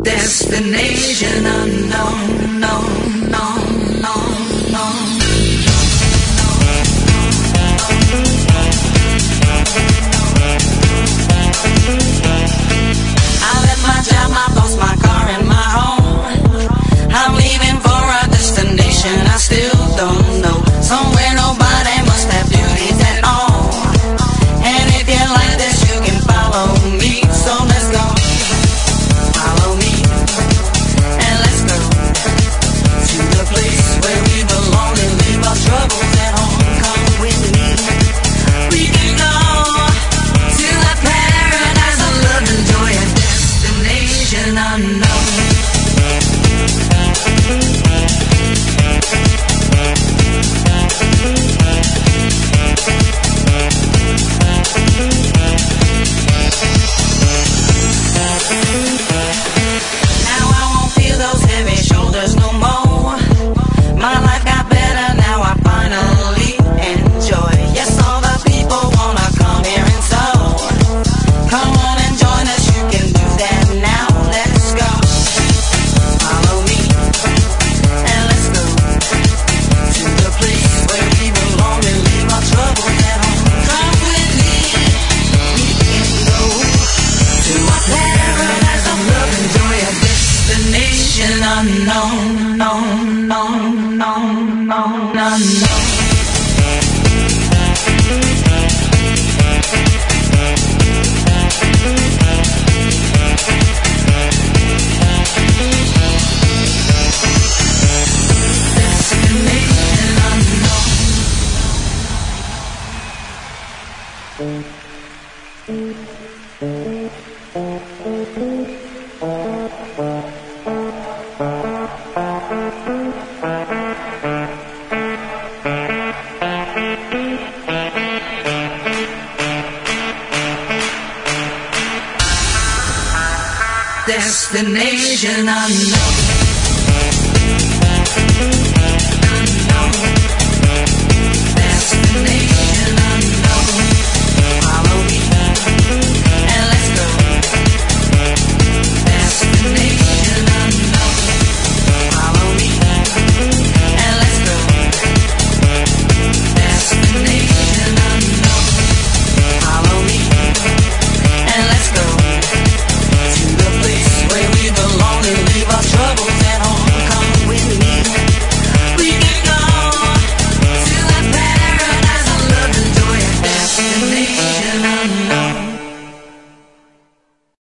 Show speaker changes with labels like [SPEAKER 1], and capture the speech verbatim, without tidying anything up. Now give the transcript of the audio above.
[SPEAKER 1] Destination unknown, no, no, no, no. I left my job, my boss, my car, and my home. I'm leaving for a destination I still don't know. Somewhere nobody must have duties at all. And if you like this, you can follow me. So let's go. Follow me. And let's go to the place where we belong and leave our troubles at home. Come with me. We can go to a paradise of love and joy, a destination unknown. Now I won't feel those heavy shoulders no more. My life got better now, I finally enjoy. Yes, all the people wanna come here and so come on and join us, you can do that now. Let's go. Follow me and let's go to the place where we belong and leave our troubles at home. Come with me. We can go to a paradise of love and joy, a destination unknown, no, no, no, no, no, no. Destination unknown. Destination unknown.